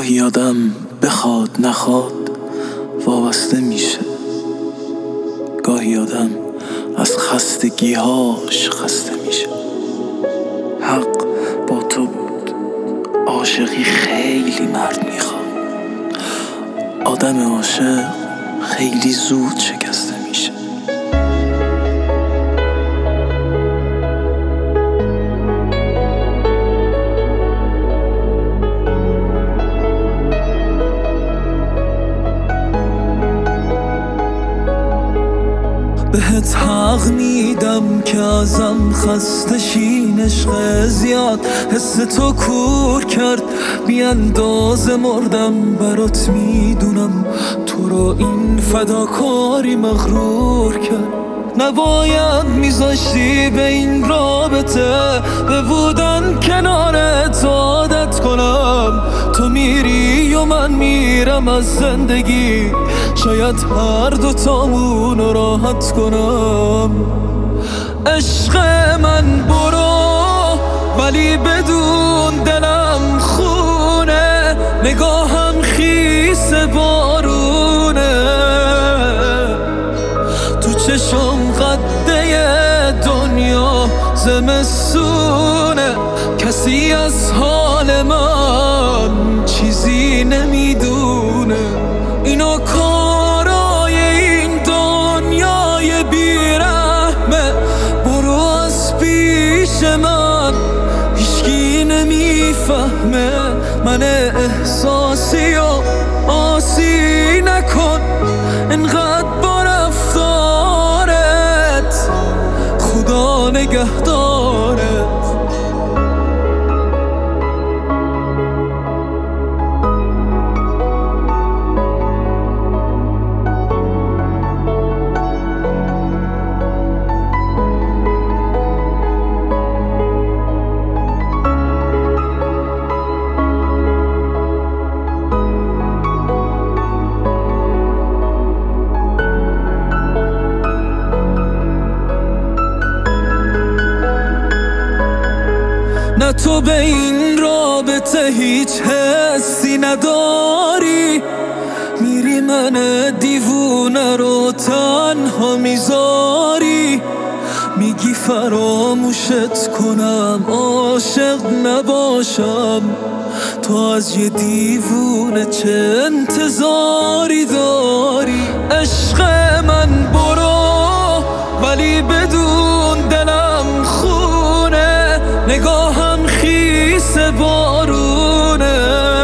گاهی آدم بخواد نخواد وابسته میشه، گاهی آدم از خستگیهاش خسته میشه. حق با تو بود، عاشقی خیلی مرد میخواد، آدم عاشق خیلی زود شکسته میشه. بهت حق میدم که ازم خسته شین، عشق زیاد حس تو کور کرد، بی اندازه مردم برات میدونم، تو رو این فداکاری مغرور کرد. نباید میذاشتی به این رابطه بودن کنارت عادت کنم، تو میری و من میرم از زندگی، شاید هر دوتامونو راحت کنم. عشق من برو ولی بدون دلم خونه، نگاهم خیس بارونه، تو چشم قده دنیا زمستونه، کسی از حال من چیزی نمیدونه. اینو کارای این دنیای بیرحمه، برو از پیش من هیچکی نمیفهمه. من احساسی و آسی نکن انقدر با رفتارت، خدا نگهدارت. نه تو به این رابطه هیچ حسی نداری، میری من دیوونه رو تنها میذاری، میگی فراموشت کنم عاشق نباشم، تو از یه دیوونه چه انتظاری داری؟ عشق من برو ولی بدون دلم خونه، نگاهم خیس بارونه،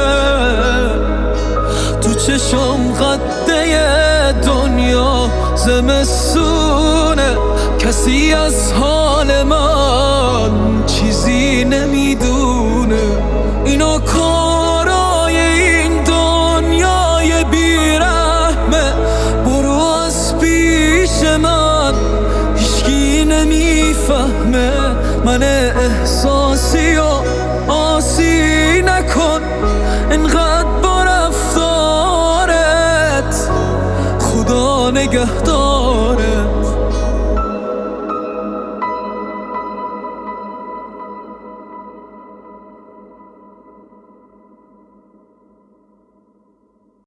تو چشم قده دنیا زمستونه، کسی از حال من چیزی نمیدونه. اینو کارای این دنیای بیرحمه، برو از پیش من هیچکی نمیفهمه. من احساسی و آسی نکن انقدر با رفتارت، خدا نگهدارت.